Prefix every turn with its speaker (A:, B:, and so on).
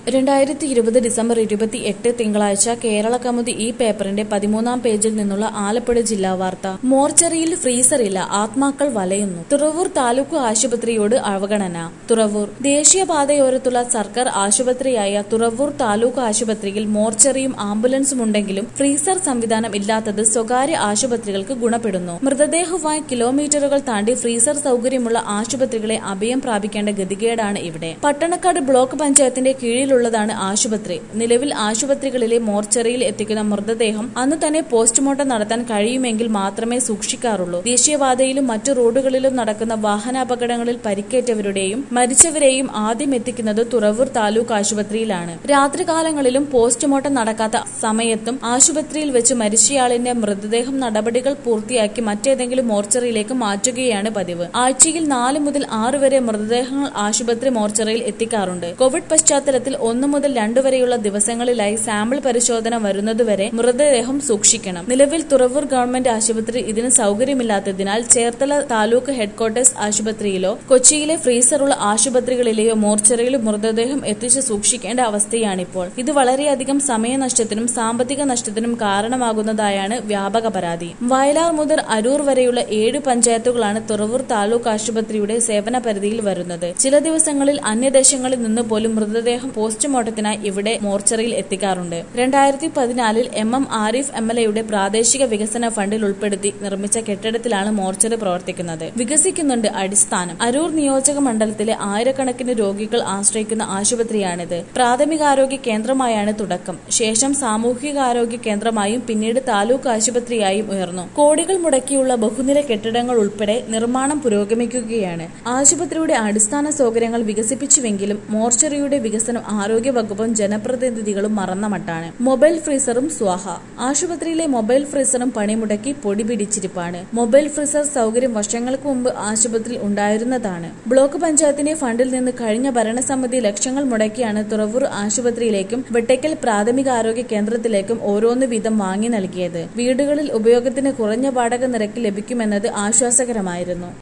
A: 2020 December 28 തിങ്കളാഴ്ച കേരള കൗമുദി ഈ പേപ്പറിന്റെ 13-ാം പേജിൽ നിന്നുള്ള ആലപ്പുഴ ജില്ലാ വാർത്ത. മോർച്ചറിയിൽ ഫ്രീസറില്ല, ആത്മാക്കൾ വലയുന്നു. തുറവൂർ താലൂക്ക് ആശുപത്രിയോട് അവഗണന. തുറവൂർ ദേശീയപാതയോരത്തുള്ള സർക്കാർ ആശുപത്രിയായ തുറവൂർ താലൂക്ക് ആശുപത്രിയിൽ മോർച്ചറിയും ആംബുലൻസും ഉണ്ടെങ്കിലും ഫ്രീസർ സംവിധാനം ഇല്ലാത്തത് സ്വകാര്യ ആശുപത്രികൾക്ക് ഗുണപ്പെടുന്നു. മൃതദേഹവുമായി കിലോമീറ്ററുകൾ താണ്ടി ഫ്രീസർ സൗകര്യമുള്ള ആശുപത്രികളെ അഭയം പ്രാപിക്കേണ്ട ഗതികേടാണ് ഇവിടെ. പട്ടണക്കാട് ബ്ലോക്ക് പഞ്ചായത്തിന്റെ കീഴിൽ ാണ് ആശുപത്രി. നിലവിൽ ആശുപത്രികളിലെ മോർച്ചറിയിൽ എത്തിക്കുന്ന മൃതദേഹം അന്ന് തന്നെ പോസ്റ്റ്മോർട്ടം നടത്താൻ കഴിയുമെങ്കിൽ മാത്രമേ സൂക്ഷിക്കാറുള്ളൂ. ദേശീയപാതയിലും മറ്റു റോഡുകളിലും നടക്കുന്ന വാഹനാപകടങ്ങളിൽ പരിക്കേറ്റവരുടെയും മരിച്ചവരെയും ആദ്യം എത്തിക്കുന്നത് തുറവൂർ താലൂക്ക് ആശുപത്രിയിലാണ്. രാത്രികാലങ്ങളിലും പോസ്റ്റ്മോർട്ടം നടക്കാത്ത സമയത്തും ആശുപത്രിയിൽ വെച്ച് മരിച്ചയാളിന്റെ മൃതദേഹം നടപടികൾ പൂർത്തിയാക്കി മറ്റേതെങ്കിലും മോർച്ചറിയിലേക്ക് മാറ്റുകയാണ് പതിവ്. ആഴ്ചയിൽ 4 മുതൽ 6 വരെ മൃതദേഹങ്ങൾ ആശുപത്രി മോർച്ചറിയിൽ എത്തിക്കാറുണ്ട്. കോവിഡ് പശ്ചാത്തലത്തിൽ 1 മുതൽ 2 വരെയുള്ള ദിവസങ്ങളിലായി സാമ്പിൾ പരിശോധന വരുന്നതുവരെ മൃതദേഹം സൂക്ഷിക്കണം. നിലവിൽ തുറവൂർ ഗവൺമെന്റ് ആശുപത്രി ഇതിന് സൗകര്യമില്ലാത്തതിനാൽ ചേർത്തല താലൂക്ക് ഹെഡ്ക്വാർട്ടേഴ്സ് ആശുപത്രിയിലോ കൊച്ചിയിലെ ഫ്രീസറുള്ള ആശുപത്രികളിലെയോ മോർച്ചറിയിൽ മൃതദേഹം എത്തിച്ച് സൂക്ഷിക്കേണ്ട അവസ്ഥയാണിപ്പോൾ. ഇത് വളരെയധികം സമയനഷ്ടത്തിനും സാമ്പത്തിക നഷ്ടത്തിനും കാരണമാകുന്നതായാണ് വ്യാപക പരാതി. വയലാർ മുതൽ അരൂർ വരെയുള്ള 7 പഞ്ചായത്തുകളാണ് തുറവൂർ താലൂക്ക് ആശുപത്രിയുടെ സേവന പരിധിയിൽ വരുന്നത്. ചില ദിവസങ്ങളിൽ അന്യദേശങ്ങളിൽ നിന്ന് പോലും മൃതദേഹം പോസ്റ്റ്മോർട്ടത്തിനായി ഇവിടെ മോർച്ചറിയിൽ എത്തിക്കാറുണ്ട്. 2014 MM ആരിഫ് MLAയുടെ പ്രാദേശിക വികസന ഫണ്ടിൽ ഉൾപ്പെടുത്തി നിർമ്മിച്ച കെട്ടിടത്തിലാണ് മോർച്ചറി പ്രവർത്തിക്കുന്നത്. വികസിക്കുന്നുണ്ട് അടിസ്ഥാനം. അരൂർ നിയോജക മണ്ഡലത്തിലെ ആയിരക്കണക്കിന് രോഗികൾ ആശ്രയിക്കുന്ന ആശുപത്രിയാണിത്. പ്രാഥമികാരോഗ്യ കേന്ദ്രമായാണ് തുടക്കം. ശേഷം സാമൂഹികാരോഗ്യ കേന്ദ്രമായും പിന്നീട് താലൂക്ക് ആശുപത്രിയായും ഉയർന്നു. കോടികൾ മുടക്കിയുള്ള ബഹുനില കെട്ടിടങ്ങൾ ഉൾപ്പെടെ നിർമ്മാണം പുരോഗമിക്കുകയാണ്. ആശുപത്രിയുടെ അടിസ്ഥാന സൗകര്യങ്ങൾ വികസിപ്പിച്ചുവെങ്കിലും മോർച്ചറിയുടെ വികസനം ആരോഗ്യ വകുപ്പും ജനപ്രതിനിധികളും മറന്ന മട്ടാണ്. മൊബൈൽ ഫ്രീസറും സ്വാഹ. ആശുപത്രിയിലെ മൊബൈൽ ഫ്രീസറും പണിമുടക്കി പൊടി പിടിച്ചിരിപ്പാണ്. മൊബൈൽ ഫ്രീസർ സൗകര്യം വർഷങ്ങൾക്ക് മുമ്പ് ആശുപത്രിയിൽ ഉണ്ടായിരുന്നതാണ്. ബ്ലോക്ക് പഞ്ചായത്തിന്റെ ഫണ്ടിൽ നിന്ന് കഴിഞ്ഞ ഭരണസമിതി ലക്ഷങ്ങൾ മുടക്കിയാണ് തുറവൂർ ആശുപത്രിയിലേക്കും വെട്ടയ്ക്കൽ പ്രാഥമികാരോഗ്യ കേന്ദ്രത്തിലേക്കും ഓരോന്ന് വീതം വാങ്ങി നൽകിയത്. വീടുകളിൽ ഉപയോഗത്തിന് കുറഞ്ഞ വാടക നിരക്കിൽ ലഭിക്കുമെന്നത് ആശ്വാസകരമായിരുന്നു.